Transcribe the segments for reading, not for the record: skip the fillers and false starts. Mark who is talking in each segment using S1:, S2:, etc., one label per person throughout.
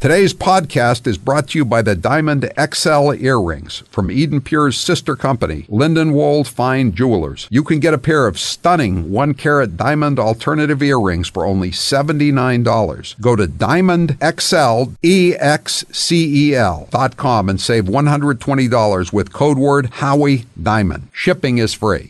S1: Today's podcast is brought to you by the Diamond XL earrings from Eden Pure's sister company, Lindenwold Fine Jewelers. You can get a pair of stunning 1-carat diamond alternative earrings for only $79. Go to diamondxlexcel.com and save $120 with code word Howie Diamond. Shipping is free.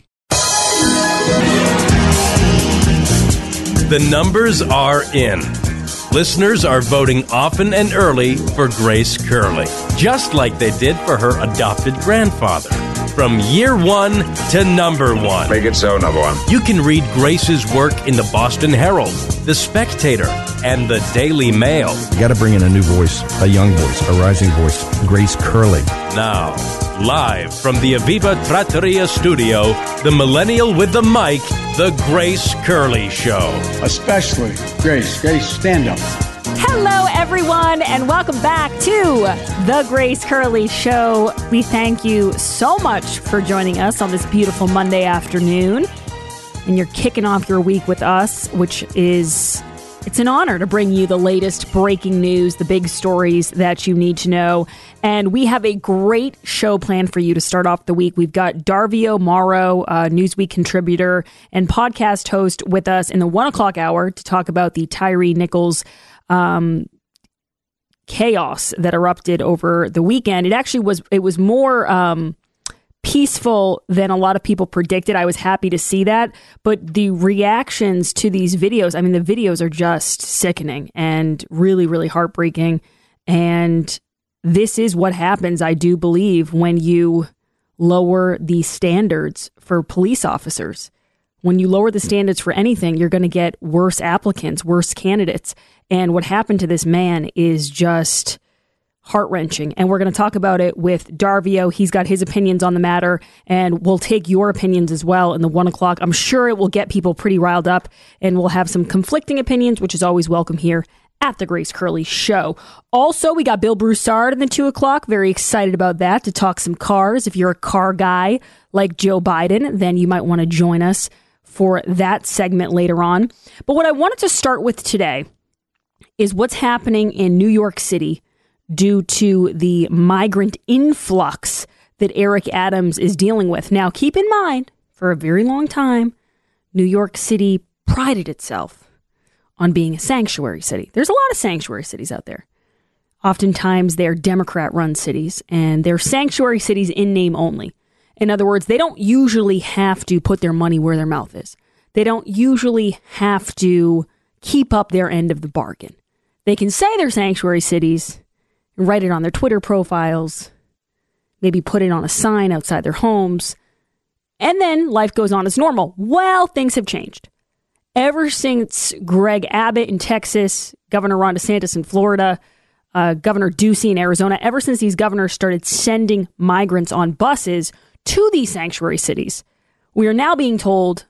S2: The numbers are in. Listeners are voting often and early for Grace Curley, just like they did for her adopted grandfather. From year one to number one.
S3: Make it so, number one.
S2: You can read Grace's work in the Boston Herald, The Spectator, and the Daily Mail.
S4: You got to bring in a new voice, a young voice, a rising voice, Grace Curley.
S2: Now, live from the Aviva Trattoria studio, the millennial with the mic, The Grace Curley Show.
S5: Especially Grace. Grace, stand up.
S6: Hello, everyone, and welcome back to The Grace Curley Show. We thank you so much for joining us on this beautiful Monday afternoon. And you're kicking off your week with us, which is... it's an honor to bring you the latest breaking news, the big stories that you need to know. And we have a great show planned for you to start off the week. We've got Darvio Morrow, Newsweek contributor and podcast host, with us in the 1 o'clock hour to talk about the Tyree Nichols chaos that erupted over the weekend. It was more peaceful than a lot of people predicted. I was happy to see that. But the reactions to these videos, I mean, the videos are just sickening and really, really heartbreaking. And this is what happens, I do believe, when you lower the standards for police officers. When you lower the standards for anything, you're going to get worse applicants, worse candidates. And what happened to this man is just heart-wrenching. And we're going to talk about it with Darvio. He's got his opinions on the matter, and we'll take your opinions as well in the 1 o'clock. I'm sure it will get people pretty riled up, and we'll have some conflicting opinions, which is always welcome here at the Grace Curley Show. Also, we got Bill Broussard in the 2 o'clock. Very excited about that, to talk some cars. If you're a car guy like Joe Biden, then you might want to join us for that segment later on. But what I wanted to start with today is what's happening in New York City due to the migrant influx that Eric Adams is dealing with. Now, keep in mind, for a very long time, New York City prided itself on being a sanctuary city. There's a lot of sanctuary cities out there. Oftentimes, they're Democrat-run cities, and they're sanctuary cities in name only. In other words, they don't usually have to put their money where their mouth is. They don't usually have to keep up their end of the bargain. They can say they're sanctuary cities, write it on their Twitter profiles, maybe put it on a sign outside their homes, and then life goes on as normal. Well, things have changed. Ever since Greg Abbott in Texas, Governor Ron DeSantis in Florida, Governor Ducey in Arizona, ever since these governors started sending migrants on buses to these sanctuary cities, we are now being told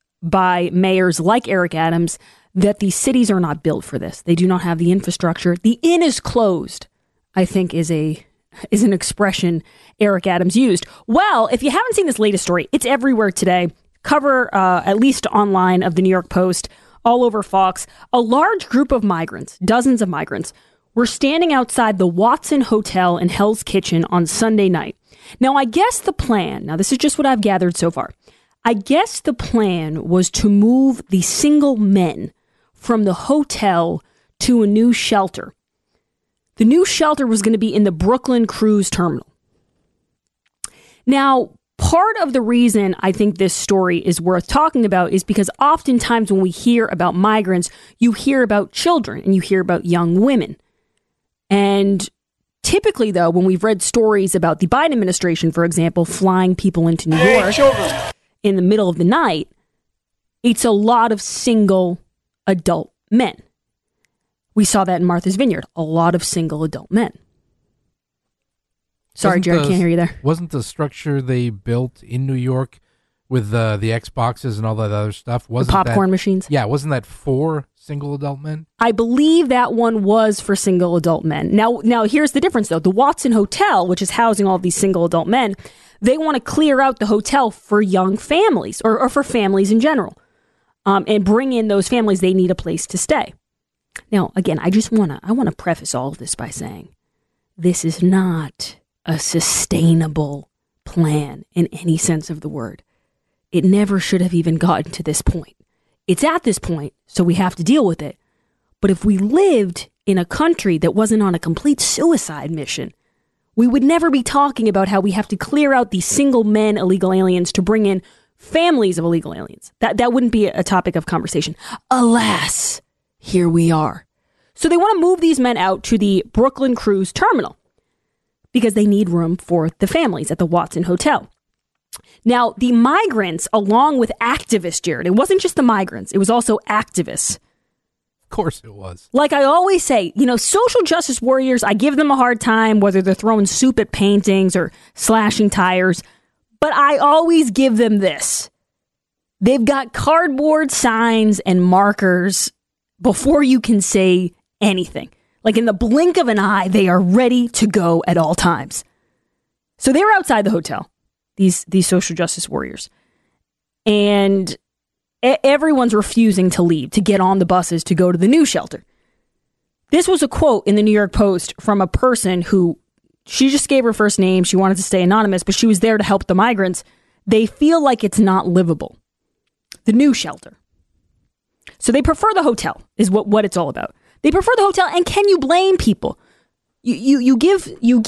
S6: by mayors like Eric Adams that these cities are not built for this. They do not have the infrastructure. The inn is closed, I think is an expression Eric Adams used. Well, if you haven't seen this latest story, it's everywhere today. Cover, at least online, of the New York Post, all over Fox. A large group of migrants, dozens of migrants, were standing outside the Watson Hotel in Hell's Kitchen on Sunday night. Now, I guess the plan, now this is just what I've gathered so far, I guess the plan was to move the single men from the hotel to a new shelter. The new shelter was going to be in the Brooklyn Cruise Terminal. Now, part of the reason I think this story is worth talking about is because oftentimes when we hear about migrants, you hear about children and you hear about young women. And typically, though, when we've read stories about the Biden administration, for example, flying people into New York in the middle of the night, it's a lot of single adult men. We saw that in Martha's Vineyard. A lot of single adult men. Sorry, Jared, can't hear you there.
S7: Wasn't the structure they built in New York with the Xboxes and all that other stuff?
S6: The popcorn machines?
S7: Yeah, wasn't that for single adult men?
S6: I believe that one was for single adult men. Now here's the difference, though. The Watson Hotel, which is housing all these single adult men, they want to clear out the hotel for young families or for families in general. And bring in those families. They need a place to stay. Now, again, I want to preface all of this by saying this is not a sustainable plan in any sense of the word. It never should have even gotten to this point. It's at this point, so we have to deal with it. But if we lived in a country that wasn't on a complete suicide mission, we would never be talking about how we have to clear out these single men illegal aliens to bring in families of illegal aliens. That wouldn't be a topic of conversation. Alas, here we are. So they want to move these men out to the Brooklyn Cruise Terminal because they need room for the families at the Watson Hotel. Now, the migrants, along with activists, Jared, it wasn't just the migrants, it was also activists.
S7: Of course it was.
S6: Like I always say, social justice warriors, I give them a hard time, whether they're throwing soup at paintings or slashing tires. But I always give them this. They've got cardboard signs and markers before you can say anything. Like in the blink of an eye, they are ready to go at all times. So they were outside the hotel, these social justice warriors. And everyone's refusing to leave, to get on the buses to go to the new shelter. This was a quote in the New York Post from a person who, she just gave her first name. She wanted to stay anonymous, but she was there to help the migrants. They feel like it's not livable. The new shelter. So they prefer the hotel, is what it's all about. They prefer the hotel, and can you blame people? You give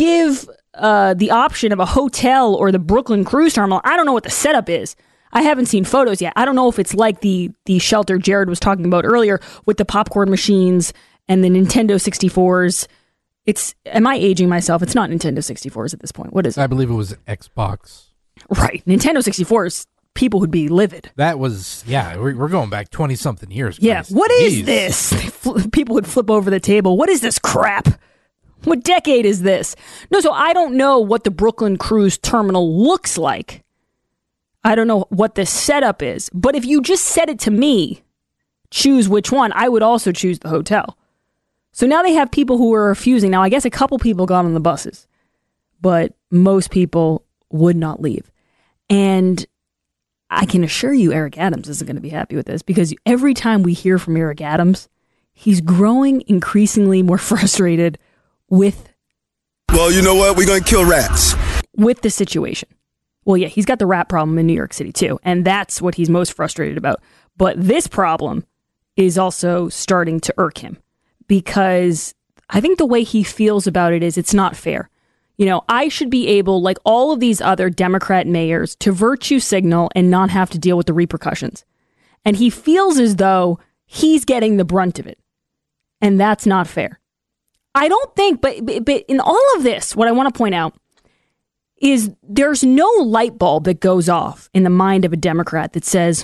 S6: the option of a hotel or the Brooklyn Cruise Terminal. I don't know what the setup is. I haven't seen photos yet. I don't know if it's like the shelter Jared was talking about earlier with the popcorn machines and the Nintendo 64s. Am I aging myself? It's not Nintendo 64s at this point. What is it?
S7: I believe it was Xbox.
S6: Right. Nintendo 64s, people would be livid.
S7: That was, we're going back 20-something years.
S6: Yeah. What is this? People would flip over the table. What is this crap? What decade is this? No, so I don't know what the Brooklyn Cruise Terminal looks like. I don't know what the setup is. But if you just said it to me, choose which one, I would also choose the hotel. So now they have people who are refusing. Now, I guess a couple people got on the buses, but most people would not leave. And I can assure you Eric Adams isn't going to be happy with this, because every time we hear from Eric Adams, he's growing increasingly more frustrated with...
S3: Well, you know what? We're going to kill rats.
S6: With the situation. Well, yeah, he's got the rat problem in New York City, too. And that's what he's most frustrated about. But this problem is also starting to irk him, because I think the way he feels about it is it's not fair. I should be able, like all of these other Democrat mayors, to virtue signal and not have to deal with the repercussions. And he feels as though he's getting the brunt of it. And that's not fair. I don't think, but in all of this, what I want to point out is there's no light bulb that goes off in the mind of a Democrat that says,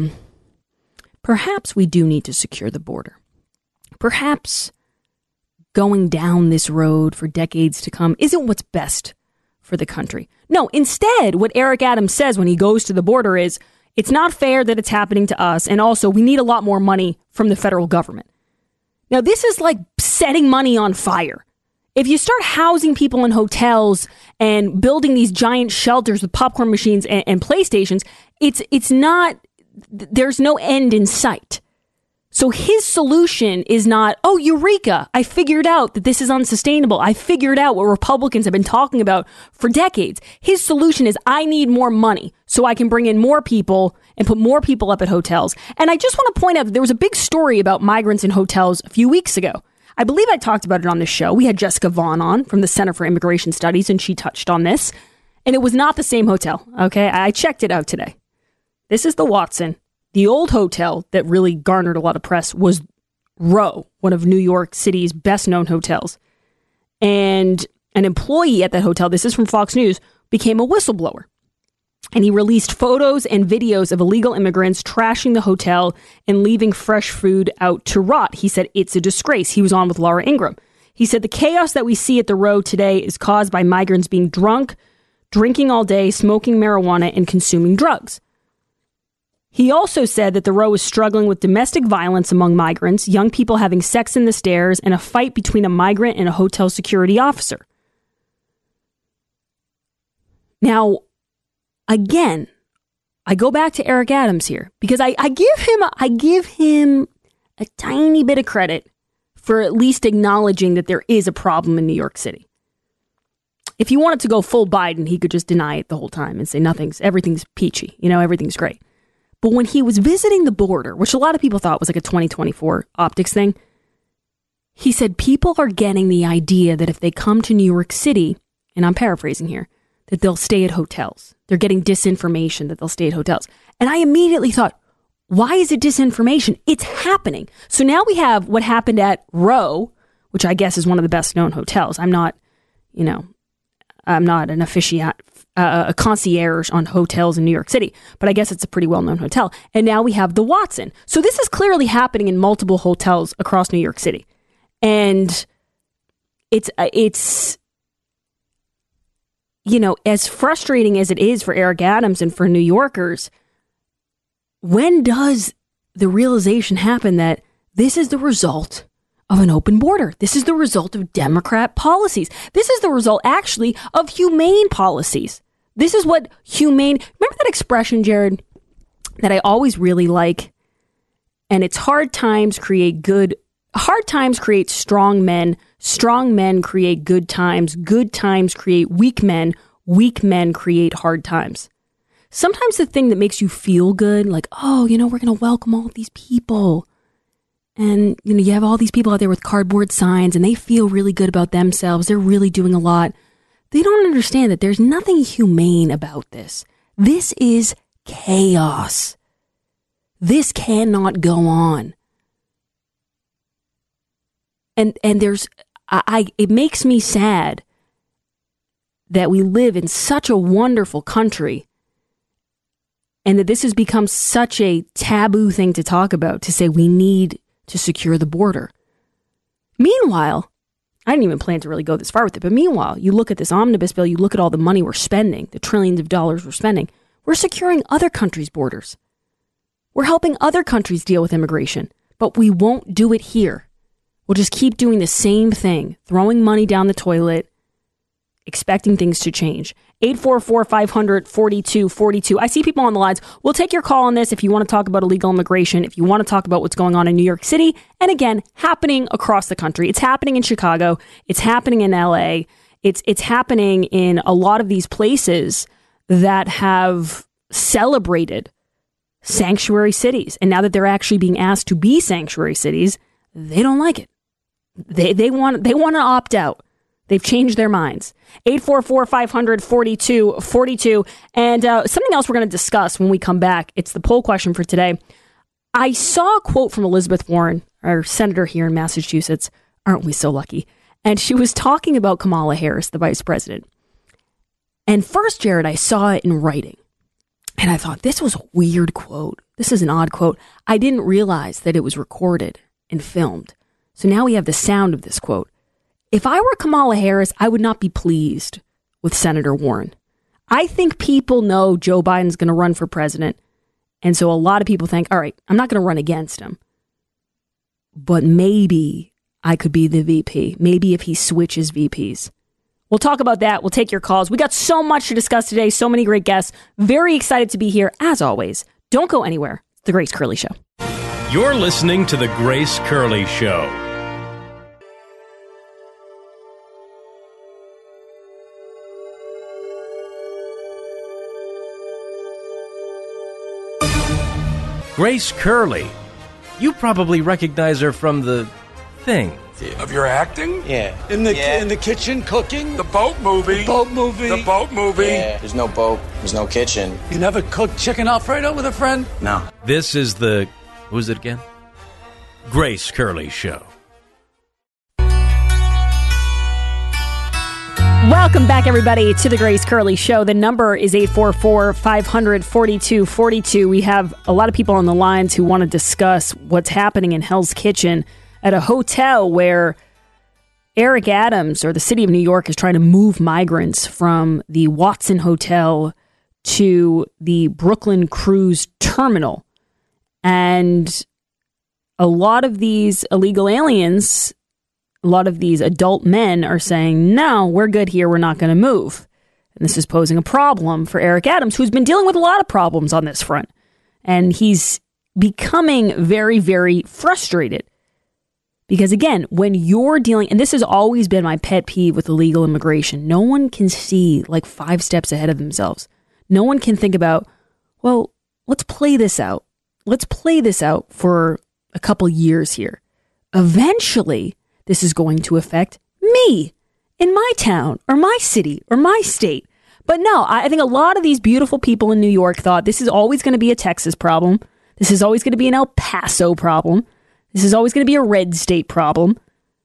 S6: perhaps we do need to secure the border. Perhaps going down this road for decades to come isn't what's best for the country. No, instead, what Eric Adams says when he goes to the border is, it's not fair that it's happening to us, and also we need a lot more money from the federal government. Now, this is like setting money on fire. If you start housing people in hotels and building these giant shelters with popcorn machines and PlayStations, it's not, there's no end in sight. So his solution is not, oh, eureka, I figured out that this is unsustainable. I figured out what Republicans have been talking about for decades. His solution is, I need more money so I can bring in more people and put more people up at hotels. And I just want to point out that there was a big story about migrants in hotels a few weeks ago. I believe I talked about it on this show. We had Jessica Vaughn on from the Center for Immigration Studies, and she touched on this. And it was not the same hotel, okay? I checked it out today. This is the Watson. The old hotel that really garnered a lot of press was Row, one of New York City's best-known hotels. And an employee at that hotel, this is from Fox News, became a whistleblower. And he released photos and videos of illegal immigrants trashing the hotel and leaving fresh food out to rot. He said, it's a disgrace. He was on with Laura Ingraham. He said, the chaos that we see at the Row today is caused by migrants being drunk, drinking all day, smoking marijuana, and consuming drugs. He also said that the Row is struggling with domestic violence among migrants, young people having sex in the stairs, and a fight between a migrant and a hotel security officer. Now, again, I go back to Eric Adams here because I give him a tiny bit of credit for at least acknowledging that there is a problem in New York City. If he wanted to go full Biden, he could just deny it the whole time and say everything's peachy, everything's great. But when he was visiting the border, which a lot of people thought was like a 2024 optics thing, he said people are getting the idea that if they come to New York City, and I'm paraphrasing here, that they'll stay at hotels. They're getting disinformation that they'll stay at hotels. And I immediately thought, why is it disinformation? It's happening. So now we have what happened at Row, which I guess is one of the best known hotels. I'm not an a concierge on hotels in New York City, but I guess it's a pretty well-known hotel. And now we have the Watson. So this is clearly happening in multiple hotels across New York City. And it's as frustrating as it is for Eric Adams and for New Yorkers, when does the realization happen that this is the result of an open border? This is the result of Democrat policies. This is the result, actually, of humane policies. This is what remember that expression, Jared, that I always really like? And it's hard times create strong men create good times create weak men create hard times. Sometimes the thing that makes you feel good, like, we're going to welcome all of these people. And, you have all these people out there with cardboard signs and they feel really good about themselves. They're really doing a lot. They don't understand that there's nothing humane about this. This is chaos. This cannot go on. And it makes me sad that we live in such a wonderful country and that this has become such a taboo thing to talk about, to say we need to secure the border. Meanwhile, I didn't even plan to really go this far with it, but meanwhile, you look at this omnibus bill, you look at all the money we're spending, the trillions of dollars we're spending, we're securing other countries' borders. We're helping other countries deal with immigration, but we won't do it here. We'll just keep doing the same thing, throwing money down the toilet, expecting things to change. 844-500-4242. I see people on the lines. We'll take your call on this if you want to talk about illegal immigration, if you want to talk about what's going on in New York City, and again, happening across the country. It's happening in Chicago. It's happening in LA. It's happening in a lot of these places that have celebrated sanctuary cities. And now that they're actually being asked to be sanctuary cities, they don't like it. They want to opt out. They've changed their minds. 844-500-4242. And something else we're going to discuss when we come back. It's the poll question for today. I saw a quote from Elizabeth Warren, our senator here in Massachusetts. Aren't we so lucky? And she was talking about Kamala Harris, the vice president. And first, Jared, I saw it in writing. And I thought, this was a weird quote. This is an odd quote. I didn't realize that it was recorded and filmed. So now we have the sound of this quote. If I were Kamala Harris, I would not be pleased with Senator Warren. I think people know Joe Biden's going to run for president. And so a lot of people think, all right, I'm not going to run against him. But maybe I could be the VP. Maybe if he switches VPs. We'll talk about that. We'll take your calls. We got so much to discuss today. So many great guests. Very excited to be here. As always, don't go anywhere. It's The Grace Curley Show.
S2: You're listening to The Grace Curley Show. Grace Curley. You probably recognize her from The Thing.
S8: Of your acting?
S9: Yeah.
S8: In the kitchen cooking?
S9: The boat movie.
S8: The boat movie.
S9: The boat movie.
S10: Yeah, there's no boat. There's no kitchen.
S8: You never cooked chicken Alfredo with a friend?
S10: No.
S2: This is the... Who is it again? Grace Curley Show.
S6: Welcome back, everybody, to the Grace Curley Show. The number is 844-500-4242. We have a lot of people on the lines who want to discuss what's happening in Hell's Kitchen at a hotel where Eric Adams, or the city of New York, is trying to move migrants from the Watson Hotel to the Brooklyn Cruise Terminal. And a lot of these illegal aliens, a lot of these adult men are saying, no, we're good here. We're not going to move. And this is posing a problem for Eric Adams, who's been dealing with a lot of problems on this front. And he's becoming very, very frustrated Because again, when you're dealing, and this has always been my pet peeve with illegal immigration, no one can see like 5 steps ahead of themselves. No one can think about, well, let's play this out. Let's play this out for a couple years here. Eventually, this is going to affect me in my town or my city or my state. But no, I think a lot of these beautiful people in New York thought this is always going to be a Texas problem. This is always going to be an El Paso problem. This is always going to be a red state problem.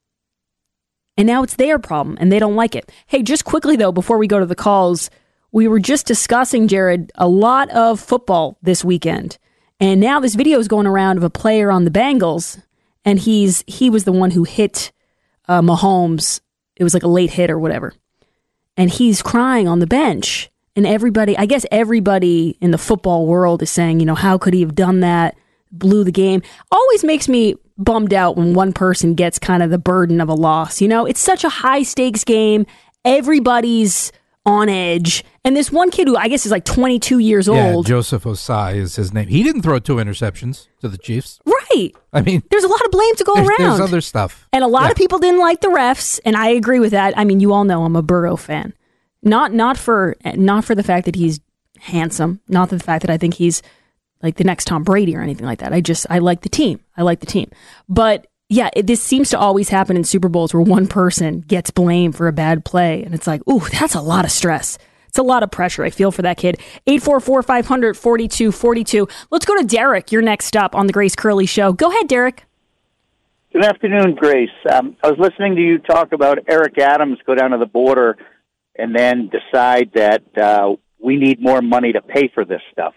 S6: And now it's their problem, and they don't like it. Hey, just quickly, though, before we go to the calls, we were just discussing, Jared, a lot of football this weekend. And now this video is going around of a player on the Bengals, and he was the one who hit Mahomes. It was like a late hit or whatever. And he's crying on the bench. And everybody, I guess everybody in the football world is saying, you know, how could he have done that? Blew the game. Always makes me bummed out when one person gets kind of the burden of a loss. You know, it's such a high stakes game. Everybody's on edge. And this one kid who I guess is like 22 years old.
S7: Joseph Osai is his name. He didn't throw 2 interceptions to the Chiefs.
S6: Right.
S7: I mean,
S6: there's a lot of blame to go around.
S7: There's other stuff.
S6: And a lot of people didn't like the refs. And I agree with that. I mean, you all know I'm a Burrow fan. Not for the fact that he's handsome. Not for the fact that I think he's like the next Tom Brady or anything like that. I like the team. But yeah, this seems to always happen in Super Bowls where one person gets blamed for a bad play. And it's like, ooh, that's a lot of stress. It's a lot of pressure. I feel for that kid. 844-500-4242. Let's go to Derek. You're next up on the Grace Curley Show. Go ahead, Derek.
S9: Good afternoon, Grace. I was listening to you talk about Eric Adams go down to the border and then decide that we need more money to pay for this stuff.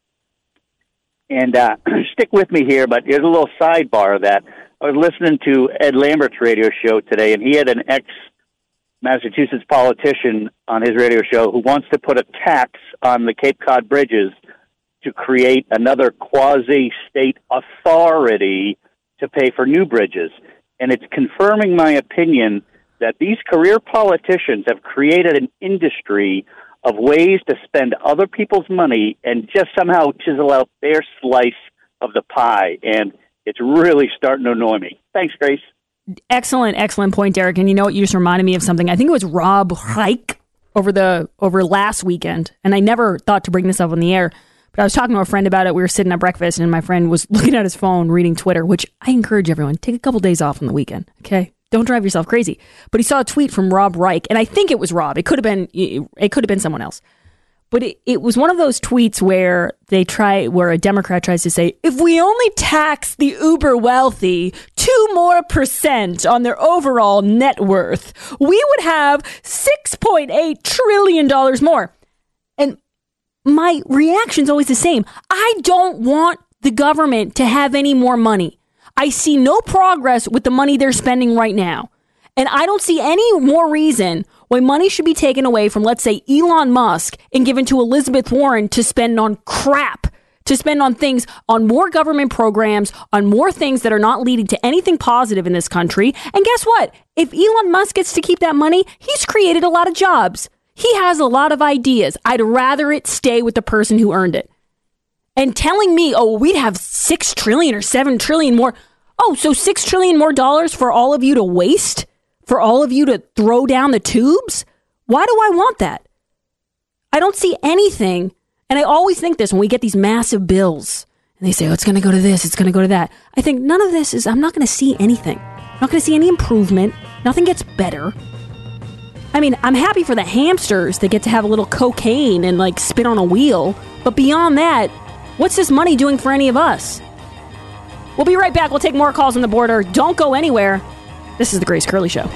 S9: And stick with me here, but here's a little sidebar that I was listening to Ed Lambert's radio show today, and he had an ex-Massachusetts politician on his radio show who wants to put a tax on the Cape Cod bridges to create another quasi-state authority to pay for new bridges. And it's confirming my opinion that these career politicians have created an industry of ways to spend other people's money and just somehow chisel out their slice of the pie. And it's really starting to annoy me. Thanks, Grace.
S6: Excellent point, Derek. And you know what? You just reminded me of something. I think it was Rob Reich over last weekend. And I never thought to bring this up on the air, but I was talking to a friend about it. We were sitting at breakfast, and my friend was looking at his phone, reading Twitter, which I encourage everyone, take a couple days off on the weekend, okay? Don't drive yourself crazy. But he saw a tweet from Rob Reich, and I think it was Rob. It could have been someone else. But it was one of those tweets where a Democrat tries to say, if we only tax the uber wealthy 2% more on their overall net worth, we would have $6.8 trillion more. And my reaction's always the same. I don't want the government to have any more money. I see no progress with the money they're spending right now. And I don't see any more reason why money should be taken away from, let's say, Elon Musk and given to Elizabeth Warren to spend on crap, to spend on things, on more government programs, on more things that are not leading to anything positive in this country. And guess what? If Elon Musk gets to keep that money, he's created a lot of jobs. He has a lot of ideas. I'd rather it stay with the person who earned it. And telling me, oh, we'd have 6 trillion or 7 trillion more. Oh, so $6 trillion more for all of you to waste? For all of you to throw down the tubes? Why do I want that? I don't see anything. And I always think this when we get these massive bills and they say, oh, it's going to go to this, it's going to go to that. I think none of this I'm not going to see anything. I'm not going to see any improvement. Nothing gets better. I mean, I'm happy for the hamsters that get to have a little cocaine and like spin on a wheel. But beyond that, what's this money doing for any of us? We'll be right back. We'll take more calls on the border. Don't go anywhere. This is the Grace Curley Show.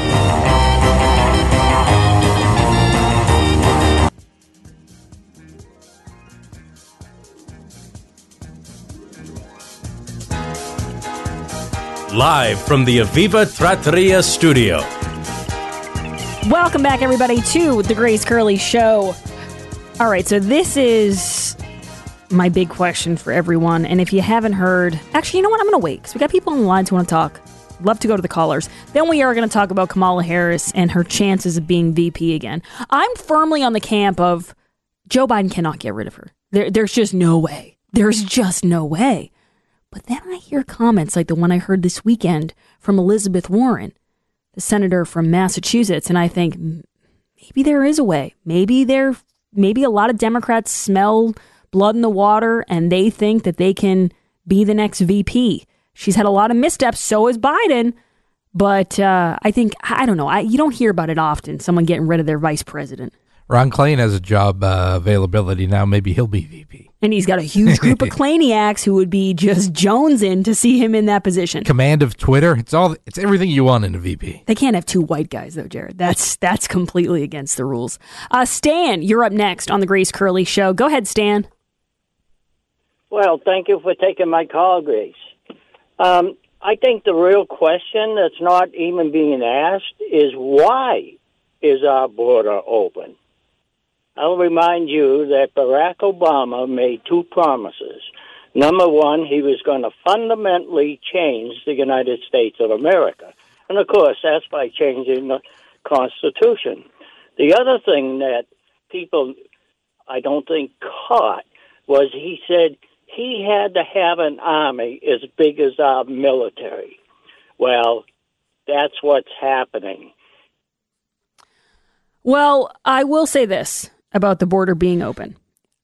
S2: Live from the Aviva Trattoria studio.
S6: Welcome back, everybody, to the Grace Curley Show. All right, so this is my big question for everyone. And if you haven't heard, actually, you know what? I'm going to wait because we got people on the lines who want to talk. Love to go to the callers. Then we are going to talk about Kamala Harris and her chances of being VP again. I'm firmly on the camp of Joe Biden cannot get rid of her. There's just no way. There's just no way. But then I hear comments like the one I heard this weekend from Elizabeth Warren, the senator from Massachusetts, and I think maybe there is a way. Maybe a lot of Democrats smell blood in the water and they think that they can be the next VP. She's had a lot of missteps, so has Biden. But I don't know. You don't hear about it often, someone getting rid of their vice president.
S7: Ron Klain has a job availability now. Maybe he'll be VP.
S6: And he's got a huge group of Klainiacs who would be just jonesing to see him in that position.
S7: Command of Twitter. It's everything you want in a VP.
S6: They can't have two white guys, though, Jared. That's completely against the rules. Stan, you're up next on the Grace Curley Show. Go ahead, Stan.
S11: Well, thank you for taking my call, Grace. I think the real question that's not even being asked is why is our border open? I'll remind you that Barack Obama made two promises. Number one, he was going to fundamentally change the United States of America. And, of course, that's by changing the Constitution. The other thing that people, I don't think, caught was he said he had to have an army as big as our military. Well, that's what's happening.
S6: Well, I will say this about the border being open.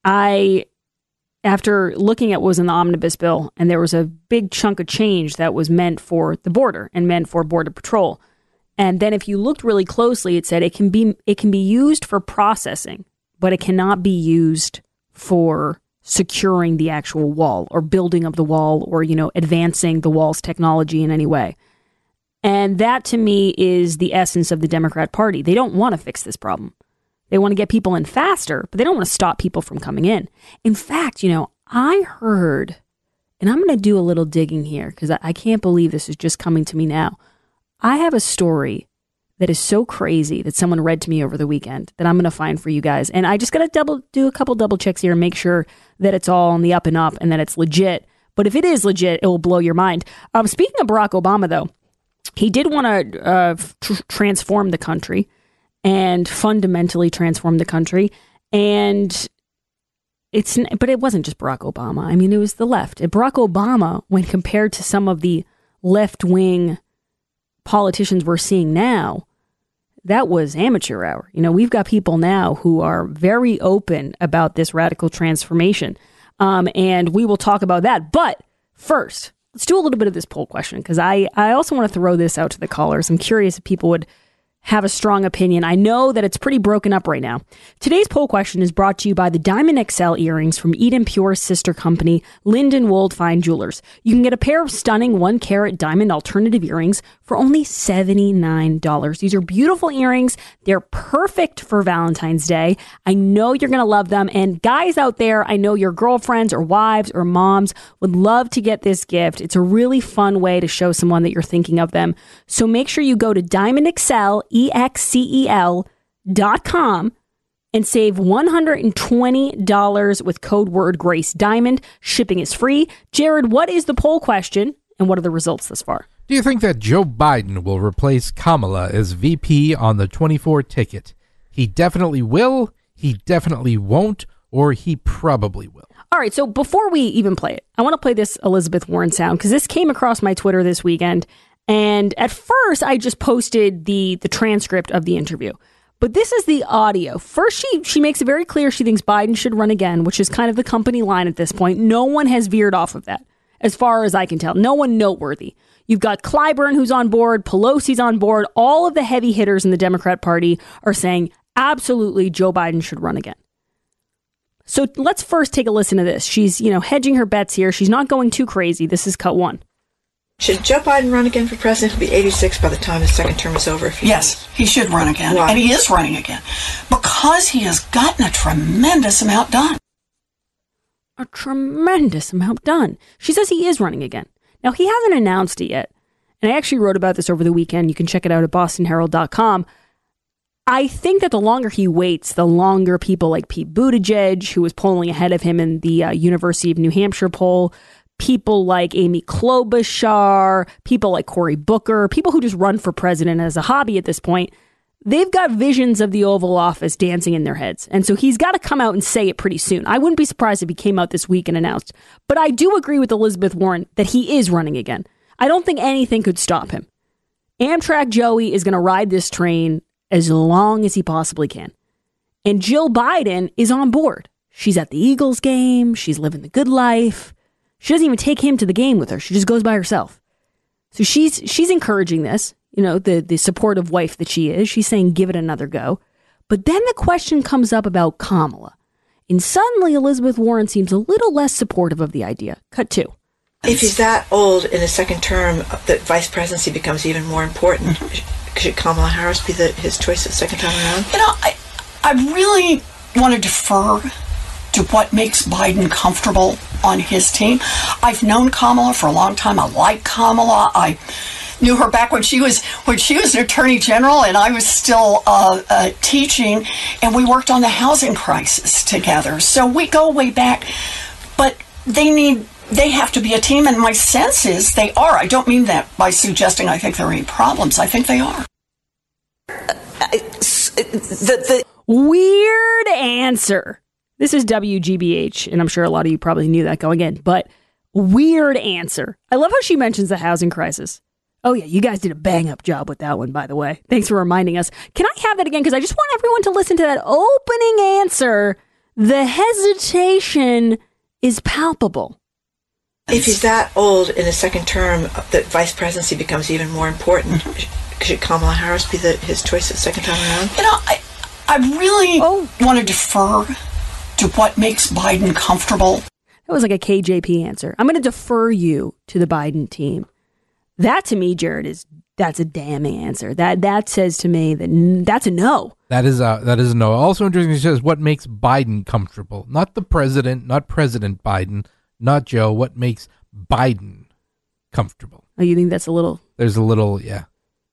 S6: After looking at what was in the omnibus bill, and there was a big chunk of change that was meant for the border and meant for Border Patrol. And then if you looked really closely, it said it can be used for processing, but it cannot be used for securing the actual wall or building of the wall or, advancing the wall's technology in any way. And that, to me, is the essence of the Democrat Party. They don't want to fix this problem. They want to get people in faster, but they don't want to stop people from coming in. In fact, I heard, and I'm going to do a little digging here because I can't believe this is just coming to me now. I have a story that is so crazy that someone read to me over the weekend that I'm going to find for you guys. And I just got to do a couple double checks here and make sure that it's all on the up and up and that it's legit. But if it is legit, it will blow your mind. Speaking of Barack Obama, though, he did want to transform the country and fundamentally transform the country. But it wasn't just Barack Obama. I mean, it was the left. And Barack Obama, when compared to some of the left-wing politicians we're seeing now, that was amateur hour. We've got people now who are very open about this radical transformation. And we will talk about that. But first, let's do a little bit of this poll question, because I also want to throw this out to the callers. I'm curious if people would have a strong opinion. I know that it's pretty broken up right now. Today's poll question is brought to you by the Diamond XL earrings from Eden Pure's sister company, Linden Wold Fine Jewelers. You can get a pair of stunning 1-carat diamond alternative earrings for only $79. These are beautiful earrings. They're perfect for Valentine's Day. I know you're going to love them. And guys out there, I know your girlfriends or wives or moms would love to get this gift. It's a really fun way to show someone that you're thinking of them. So make sure you go to DiamondXL.com and save $120 with code word Grace Diamond. Shipping is free. Jared, what is the poll question and what are the results thus far?
S7: Do you think that Joe Biden will replace Kamala as VP on the 24 ticket? He definitely will, he definitely won't, or he probably will.
S6: All right, so before we even play it, I want to play this Elizabeth Warren sound because this came across my Twitter this weekend. And at first, I just posted the transcript of the interview. But this is the audio. First, she makes it very clear she thinks Biden should run again, which is kind of the company line at this point. No one has veered off of that, as far as I can tell. No one noteworthy. You've got Clyburn, who's on board. Pelosi's on board. All of the heavy hitters in the Democrat Party are saying, absolutely, Joe Biden should run again. So let's first take a listen to this. She's, hedging her bets here. She's not going too crazy. This is cut one.
S12: Should Joe Biden run again for president? He'll be 86 by the time his second term is over.
S13: Yes, he should run again.
S12: Why?
S13: And he is running again. Because he has gotten a tremendous amount done.
S6: A tremendous amount done. She says he is running again. Now, he hasn't announced it yet. And I actually wrote about this over the weekend. You can check it out at bostonherald.com. I think that the longer he waits, the longer people like Pete Buttigieg, who was polling ahead of him in the University of New Hampshire poll, people like Amy Klobuchar, people like Cory Booker, people who just run for president as a hobby at this point, they've got visions of the Oval Office dancing in their heads. And so he's got to come out and say it pretty soon. I wouldn't be surprised if he came out this week and announced. But I do agree with Elizabeth Warren that he is running again. I don't think anything could stop him. Amtrak Joey is going to ride this train as long as he possibly can. And Jill Biden is on board. She's at the Eagles game. She's living the good life. She doesn't even take him to the game with her. She just goes by herself. So she's encouraging this, the supportive wife that she is. She's saying, give it another go. But then the question comes up about Kamala. And suddenly Elizabeth Warren seems a little less supportive of the idea. Cut 2.
S12: If he's that old in his second term, the vice presidency becomes even more important. Should Kamala Harris be his choice the second time around?
S13: I really want to defer to what makes Biden comfortable on his team. I've known Kamala for a long time. I like Kamala. I knew her back when she was an attorney general and I was still teaching, and we worked on the housing crisis together. So we go way back, but they have to be a team, and my sense is they are. I don't mean that by suggesting I think there are any problems. I think they are.
S6: Weird answer. This is WGBH, and I'm sure a lot of you probably knew that going in, but weird answer. I love how she mentions the housing crisis. Oh, yeah, you guys did a bang-up job with that one, by the way. Thanks for reminding us. Can I have that again? Because I just want everyone to listen to that opening answer. The hesitation is palpable.
S12: If he's that old in his second term, the vice presidency becomes even more important. Should Kamala Harris be his choice the second time around?
S13: I really want to defer to what makes Biden comfortable.
S6: That was like a KJP answer. I'm going to defer you to the Biden team. That to me, Jared, that's a damning answer. That says to me that's a no.
S7: That is a no. Also interesting, she says what makes Biden comfortable. Not the president, not President Biden, not Joe. What makes Biden comfortable?
S6: Oh, you think that's a little?
S7: There's a little, yeah.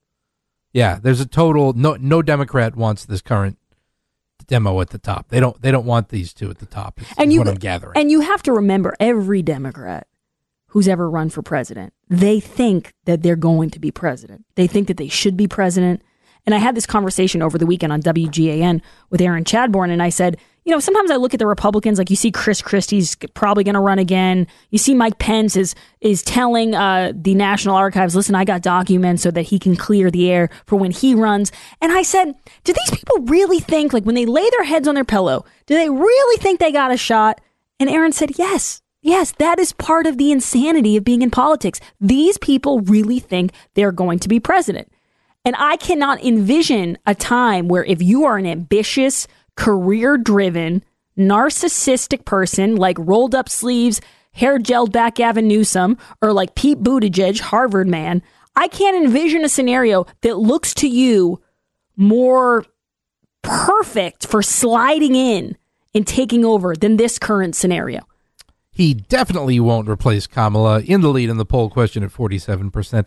S7: Yeah, there's a total no Democrat wants this current demo at the top. They don't want these two at the top. Is what I'm gathering.
S6: And you have to remember, every Democrat who's ever run for president, they think that they're going to be president. They think that they should be president. And I had this conversation over the weekend on WGAN with Aaron Chadbourne, and I said, sometimes I look at the Republicans, like you see Chris Christie's probably going to run again. You see Mike Pence is telling the National Archives, listen, I got documents so that he can clear the air for when he runs. And I said, do these people really think, like when they lay their heads on their pillow, do they really think they got a shot? And Aaron said, yes, that is part of the insanity of being in politics. These people really think they're going to be president. And I cannot envision a time where if you are an ambitious, career-driven, narcissistic person like rolled up sleeves, hair gelled back Gavin Newsom, or like Pete Buttigieg, Harvard man, I can't envision a scenario that looks to you more perfect for sliding in and taking over than this current scenario.
S7: He definitely won't replace Kamala, in the lead in the poll question at 47%.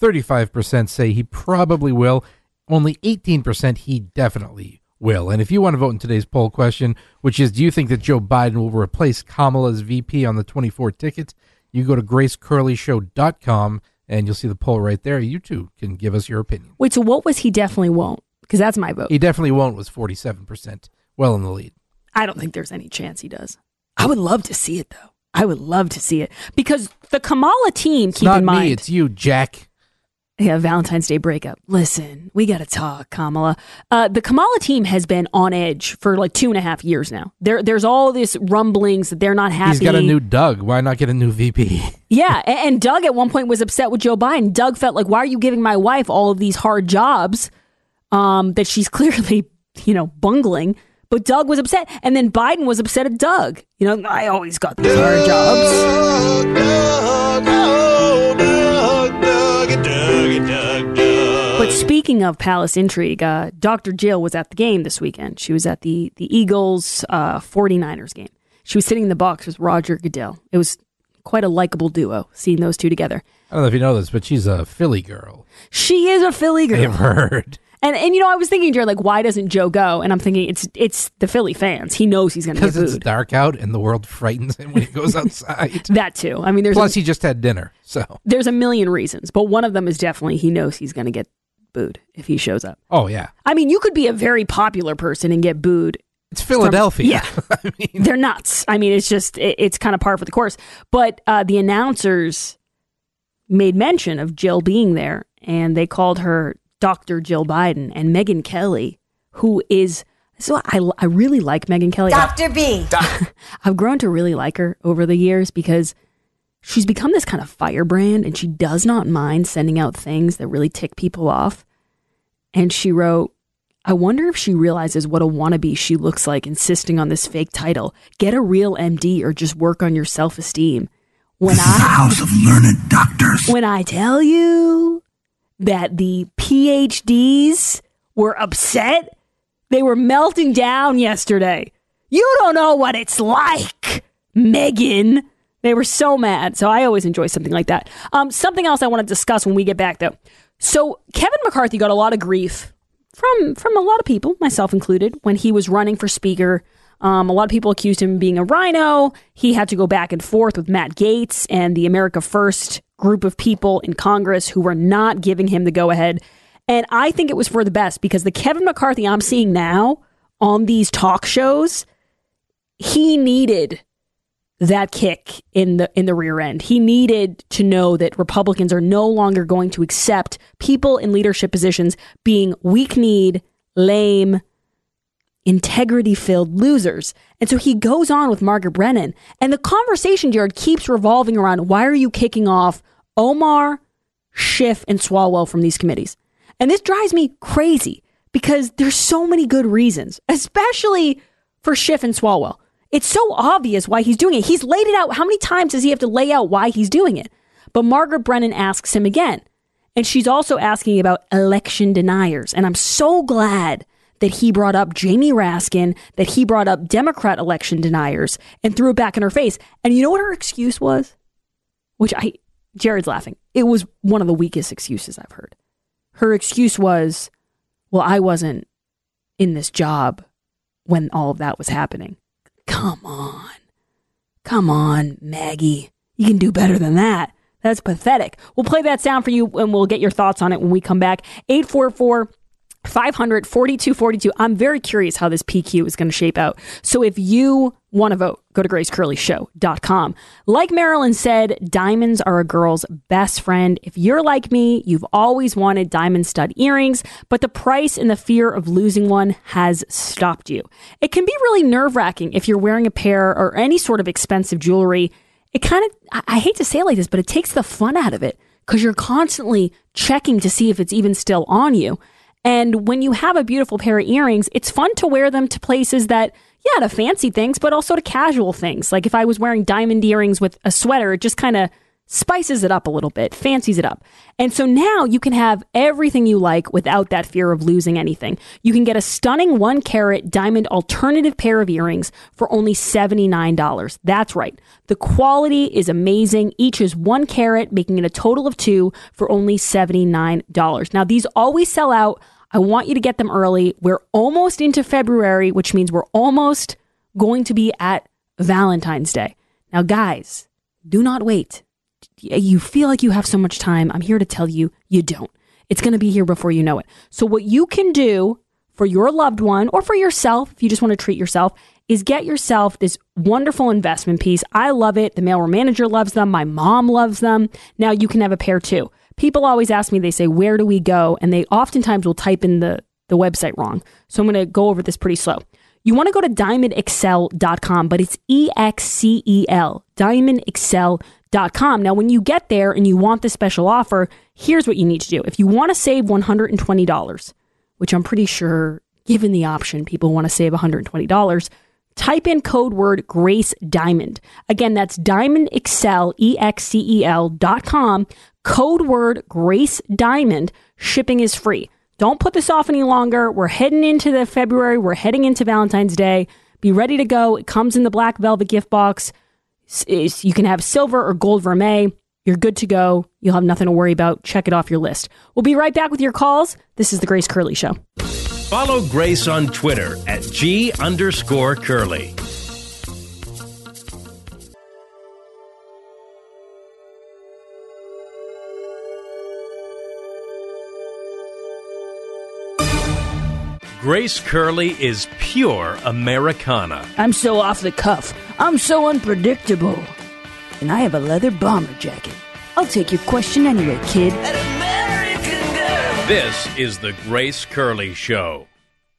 S7: 35% say he probably will. Only 18% he definitely will. And if you want to vote in today's poll question, which is, do you think that Joe Biden will replace Kamala as VP on the 24 ticket? You go to gracecurleyshow.com and you'll see the poll right there. You too can give us your opinion.
S6: Wait, so what was he definitely won't? Because that's my vote.
S7: He definitely won't was 47%. Well in the lead.
S6: I don't think there's any chance he does. I would love to see it, though. I would love to see it. Because the Kamala team, keep in mind.
S7: It's not me, it's you, Jack.
S6: Yeah, Valentine's Day breakup. Listen, we got to talk, Kamala. The Kamala team has been on edge for like 2.5 years now. There's all this rumblings that they're not happy.
S7: He's got a new Doug. Why not get a new VP?
S6: Yeah, and Doug at one point was upset with Joe Biden. Doug felt like, why are you giving my wife all of these hard jobs that she's clearly, bungling? But Doug was upset, and then Biden was upset at Doug. I always got these hard jobs. But speaking of palace intrigue, Dr. Jill was at the game this weekend. She was at the Eagles 49ers game. She was sitting in the box with Roger Goodell. It was quite a likable duo, seeing those two together.
S7: I don't know if you know this, but she's a Philly girl.
S6: She is a Philly girl.
S7: I've heard.
S6: And I was thinking, Jared, like, why doesn't Joe go? And I'm thinking, it's the Philly fans. He knows he's going to get booed.
S7: Because it's dark out and the world frightens him when he goes outside.
S6: That too. Plus
S7: he just had dinner, so.
S6: There's a million reasons, but one of them is definitely he knows he's going to get booed if he shows up.
S7: Oh, yeah.
S6: I mean, you could be a very popular person and get booed.
S7: It's Philadelphia.
S6: I mean, they're nuts. I mean, it's just, it's kind of par for the course. But the announcers made mention of Jill being there, and they called her Dr. Jill Biden. And Megyn Kelly, who is, so I really like Megyn Kelly.
S14: Dr. B.
S6: I've grown to really like her over the years because she's become this kind of firebrand, and she does not mind sending out things that really tick people off. And she wrote, I wonder if she realizes what a wannabe she looks like insisting on this fake title. Get a real MD or just work on your self-esteem.
S15: This is a house of learned doctors.
S6: When I tell you that the PhDs were upset, they were melting down yesterday. You don't know what it's like, Megyn. They were so mad. So I always enjoy something like that. Something else I want to discuss when we get back, though. So Kevin McCarthy got a lot of grief from a lot of people, myself included, when he was running for speaker. A lot of people accused him of being a rhino. He had to go back and forth with Matt Gaetz and the America First group of people in Congress who were not giving him the go-ahead. And I think it was for the best, because the Kevin McCarthy I'm seeing now on these talk shows, he needed that kick in the rear end. He needed to know that Republicans are no longer going to accept people in leadership positions being weak-kneed, lame, integrity-filled losers. And so he goes on with Margaret Brennan. And the conversation, Jared, keeps revolving around, why are you kicking off Omar, Schiff, and Swalwell from these committees? And this drives me crazy because there's so many good reasons, especially for Schiff and Swalwell. It's so obvious why he's doing it. He's laid it out. How many times does he have to lay out why he's doing it? But Margaret Brennan asks him again. And she's also asking about election deniers. And I'm so glad that he brought up Jamie Raskin, that he brought up Democrat election deniers and threw it back in her face. And you know what her excuse was? Jared's laughing. It was one of the weakest excuses I've heard. Her excuse was, well, I wasn't in this job when all of that was happening. Come on, Maggie. You can do better than that. That's pathetic. We'll play that sound for you and we'll get your thoughts on it when we come back. 844-500-4242. I'm very curious how this PQ is going to shape out. So if you want to vote, go to GraceCurleyShow.com. Like Marilyn said, diamonds are a girl's best friend. If you're like me, you've always wanted diamond stud earrings, but the price and the fear of losing one has stopped you. It can be really nerve-wracking if you're wearing a pair or any sort of expensive jewelry. It kind of, I hate to say it like this, but it takes the fun out of it because you're constantly checking to see if it's even still on you. And when you have a beautiful pair of earrings, it's fun to wear them to places that, yeah, to fancy things, but also to casual things. Like if I was wearing diamond earrings with a sweater, it just kind of spices it up a little bit, fancies it up. And so now you can have everything you like without that fear of losing anything. You can get a stunning 1-carat diamond alternative pair of earrings for only $79. That's right. The quality is amazing. Each is 1 carat, making it a total of 2 for only $79. Now, these always sell out. I want you to get them early. We're almost into February, which means we're almost going to be at Valentine's Day. Now, guys, do not wait. You feel like you have so much time. I'm here to tell you, you don't. It's going to be here before you know it. So what you can do for your loved one or for yourself, if you just want to treat yourself, is get yourself this wonderful investment piece. I love it. The mailroom manager loves them. My mom loves them. Now you can have a pair too. People always ask me, they say, where do we go? And they oftentimes will type in the website wrong. So I'm going to go over this pretty slow. You want to go to diamondexcel.com, but it's EXCEL, diamondexcel.com. Now, when you get there and you want this special offer, here's what you need to do. If you want to save $120, which I'm pretty sure, given the option, people want to save $120, type in code word Grace Diamond. Again, that's diamondexcel, EXCEL.com, code word Grace Diamond. Shipping is free. Don't put this off any longer. We're heading into the February. We're heading into Valentine's Day. Be ready to go. It comes in the black velvet gift box. You can have silver or gold vermeil. You're good to go. You'll have nothing to worry about. Check it off your list. We'll be right back with your calls. This is The Grace Curley Show.
S2: Follow Grace on Twitter at @G_Curley. Grace Curley is pure Americana.
S6: I'm so off the cuff. I'm so unpredictable. And I have a leather bomber jacket. I'll take your question anyway, kid.
S2: This is the Grace Curley Show.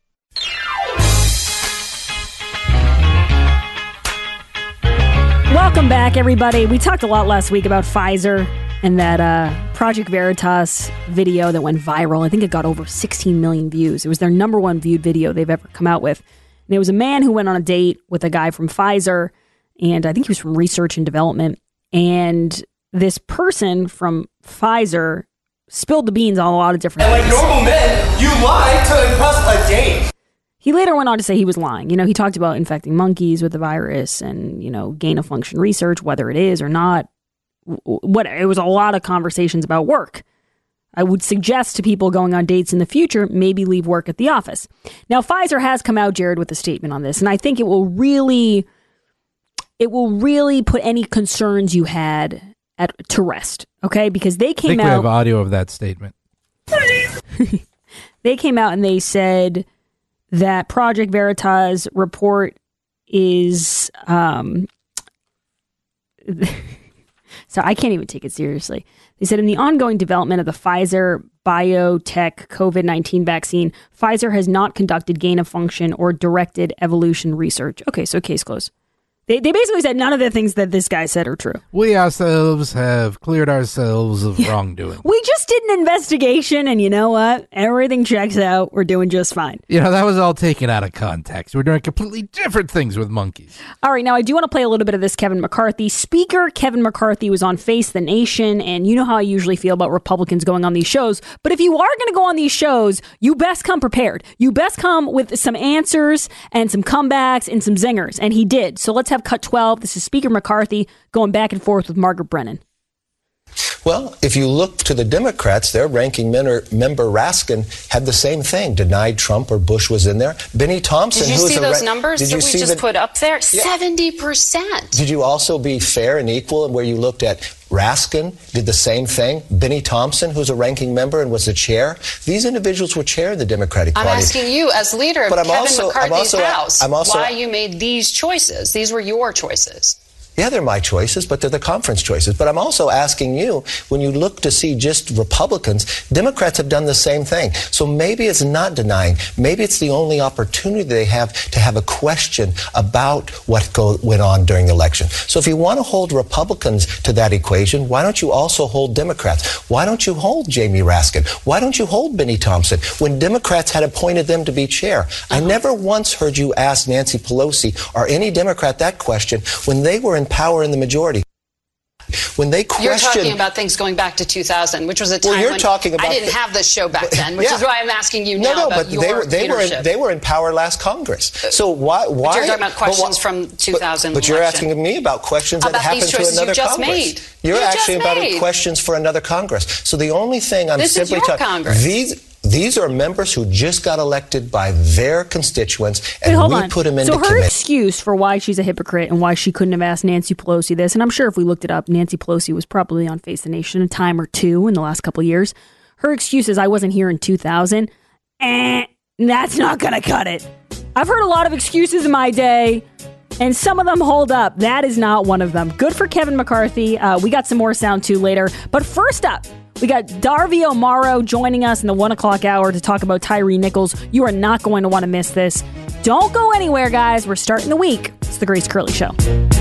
S6: Welcome back, everybody. We talked a lot last week about Pfizer and that Project Veritas video that went viral. I think it got over 16 million views. It was their number one viewed video they've ever come out with. And it was a man who went on a date with a guy from Pfizer, and I think he was from research and development. And this person from Pfizer spilled the beans on a lot of different things.
S14: Like normal men, you lie to impress a date.
S6: He later went on to say he was lying. He talked about infecting monkeys with the virus and, gain-of-function research, whether it is or not. It was a lot of conversations about work. I would suggest to people going on dates in the future, maybe leave work at the office. Now, Pfizer has come out, Jared, with a statement on this, and I think it will really put any concerns you had to rest, okay? Because they came out...
S7: I think we have audio of that statement.
S6: They came out and they said that Project Veritas report is... So I can't even take it seriously. They said in the ongoing development of the Pfizer BioNTech COVID-19 vaccine, Pfizer has not conducted gain-of-function or directed evolution research. Okay, so case closed. They basically said none of the things that this guy said are true.
S7: We ourselves have cleared ourselves of wrongdoing.
S6: We just did an investigation, and you know what? Everything checks out. We're doing just fine.
S7: That was all taken out of context. We're doing completely different things with monkeys.
S6: All right, now I do want to play a little bit of this Kevin McCarthy. Speaker Kevin McCarthy was on Face the Nation, and you know how I usually feel about Republicans going on these shows. But if you are going to go on these shows, you best come prepared. You best come with some answers and some comebacks and some zingers. And he did. So let's have cut 12. This is Speaker McCarthy going back and forth with Margaret Brennan.
S16: Well, if you look to the Democrats, their ranking member Raskin had the same thing, denied Trump or Bush was in there. Benny Thompson.
S17: Did you see those numbers that we just put up there?
S16: Yeah.
S17: 70%.
S16: Did you also be fair and equal where you looked at Raskin did the same thing? Benny Thompson, who's a ranking member and was the chair. These individuals were chair of the Democratic Party.
S17: I'm asking you, as leader of Kevin McCarthy's House, why you made these choices. These were your choices.
S16: Yeah, they're my choices, but they're the conference choices. But I'm also asking you, when you look to see just Republicans, Democrats have done the same thing. So maybe it's not denying. Maybe it's the only opportunity they have to have a question about what went on during the election. So if you want to hold Republicans to that equation, why don't you also hold Democrats? Why don't you hold Jamie Raskin? Why don't you hold Benny Thompson when Democrats had appointed them to be chair? I never once heard you ask Nancy Pelosi or any Democrat that question when they were in power in the majority. When they questioned...
S17: You're talking about things going back to 2000, which was a time when I didn't have this show back then, which is why I'm asking you now about your leadership.
S16: They were in power last Congress. So why...
S17: But you're talking about questions from 2000
S16: But you're asking me about questions that happened to another Congress. You're asking about questions for another Congress. So the only thing I'm simply talking... These are members who just got elected by their constituents, and we put them into committee.
S6: So her excuse for why she's a hypocrite and why she couldn't have asked Nancy Pelosi this, and I'm sure if we looked it up, Nancy Pelosi was probably on Face the Nation a time or two in the last couple of years. Her excuse is, I wasn't here in 2000. That's not going to cut it. I've heard a lot of excuses in my day, and some of them hold up. That is not one of them. Good for Kevin McCarthy. We got some more sound too later. But first up, we got Darby O'Morrow joining us in the 1 o'clock hour to talk about Tyree Nichols. You are not going to want to miss this. Don't go anywhere, guys. We're starting the week. It's the Grace Curley Show.